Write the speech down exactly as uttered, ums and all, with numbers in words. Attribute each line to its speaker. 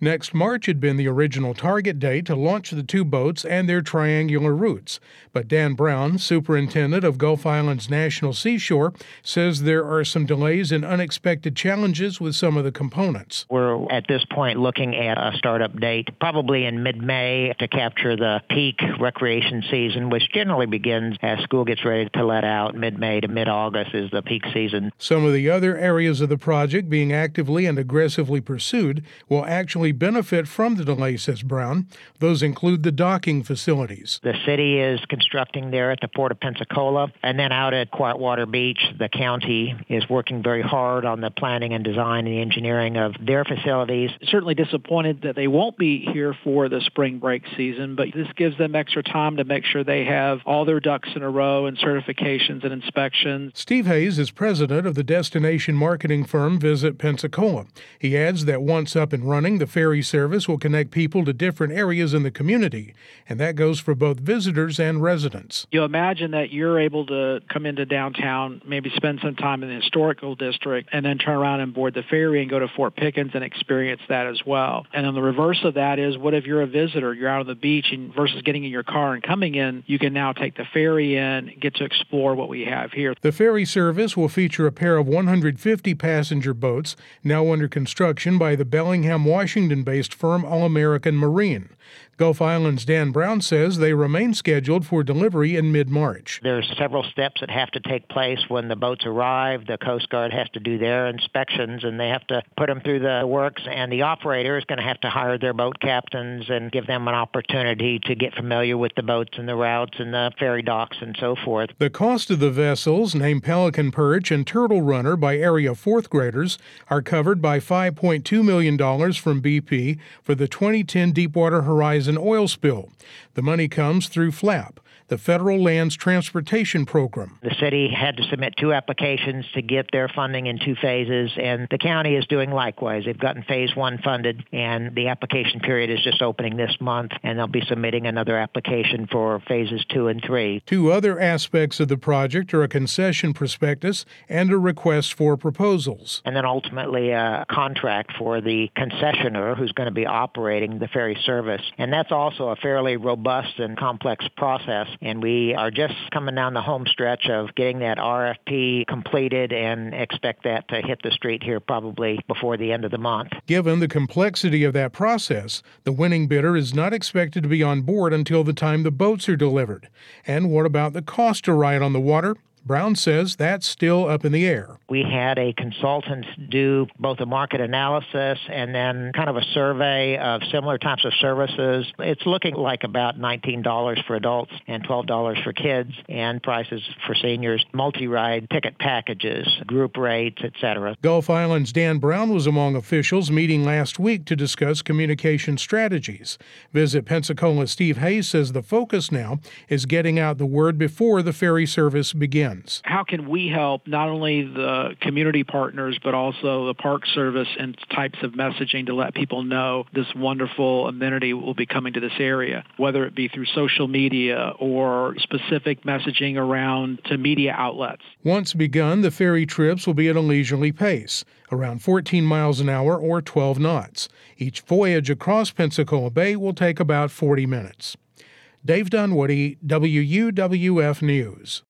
Speaker 1: Next March had been the original target date to launch the two boats and their triangular routes. But Dan Brown, superintendent of Gulf Islands National Seashore, says there are some delays and unexpected challenges with some of the components.
Speaker 2: We're at this point looking at a startup date, probably in mid-May, to capture the peak recreation season, which generally begins as school gets ready to let out. Mid-May to mid-August is the peak season.
Speaker 1: Some of the other areas of the project being actively and aggressively pursued will actually benefit from the delay, says Brown. Those include the docking facilities.
Speaker 2: The city is constructing there at the Port of Pensacola, and then out at Quietwater Beach, the county is working very hard on the planning and design and the engineering of their facilities.
Speaker 3: Certainly disappointed that they won't be here for the spring break season, but this gives them extra time to make sure they have all their ducks in a row and certifications and inspections.
Speaker 1: Steve Hayes is president of the destination marketing firm Visit Pensacola. He adds that once up and running, the ferry service will connect people to different areas in the community, and that goes for both visitors and residents.
Speaker 3: You imagine that you're able to come into downtown, maybe spend some time in the historical district, and then turn around and board the ferry and go to Fort Pickens and experience that as well. And then the reverse of that is, what if you're a visitor, you're out on the beach, and versus getting in your car and coming in, you can now take the ferry in, get to explore what we have here.
Speaker 1: The ferry service will feature a pair of one hundred fifty passenger boats now under construction by the Bellingham, Washington-based firm All-American Marine. Gulf Islands' Dan Brown says they remain scheduled for delivery in mid-March.
Speaker 2: There's several steps that have to take place when the boats arrive. The Coast Guard has to do their inspections, and they have to put them through the works, and the operator is going to have to hire their boat captains and give them an opportunity to get familiar with the boats and the routes and the ferry docks and so forth.
Speaker 1: The cost of the vessels, named Pelican Perch and Turtle Runner by area fourth graders, are covered by five point two million dollars from B P for the twenty ten Deepwater Horizon oil spill. The money comes through FLAP, the Federal Lands Transportation Program.
Speaker 2: The city had to submit two applications to get their funding in two phases, and the county is doing likewise. They've gotten phase one funded, and the application period is just opening this month, and they'll be submitting another application for phases two and three.
Speaker 1: Two other aspects of the project are a concession prospectus and a request for proposals.
Speaker 2: And then ultimately a contract for the concessioner who's going to be operating the ferry service. And that's also a fairly robust and complex process. And we are just coming down the home stretch of getting that R F P completed and expect that to hit the street here probably before the end of the month.
Speaker 1: Given the complexity of that process, the winning bidder is not expected to be on board until the time the boats are delivered. And what about the cost to ride on the water? Brown says that's still up in the air.
Speaker 2: We had a consultant do both a market analysis and then kind of a survey of similar types of services. It's looking like about nineteen dollars for adults and twelve dollars for kids, and prices for seniors, multi-ride ticket packages, group rates, et cetera.
Speaker 1: Gulf Islands' Dan Brown was among officials meeting last week to discuss communication strategies. Visit Pensacola Steve Hayes says the focus now is getting out the word before the ferry service begins.
Speaker 3: How can we help not only the community partners, but also the Park Service and types of messaging to let people know this wonderful amenity will be coming to this area, whether it be through social media or specific messaging around to media outlets.
Speaker 1: Once begun, the ferry trips will be at a leisurely pace, around fourteen miles an hour or twelve knots. Each voyage across Pensacola Bay will take about forty minutes. Dave Dunwoody, W U W F News.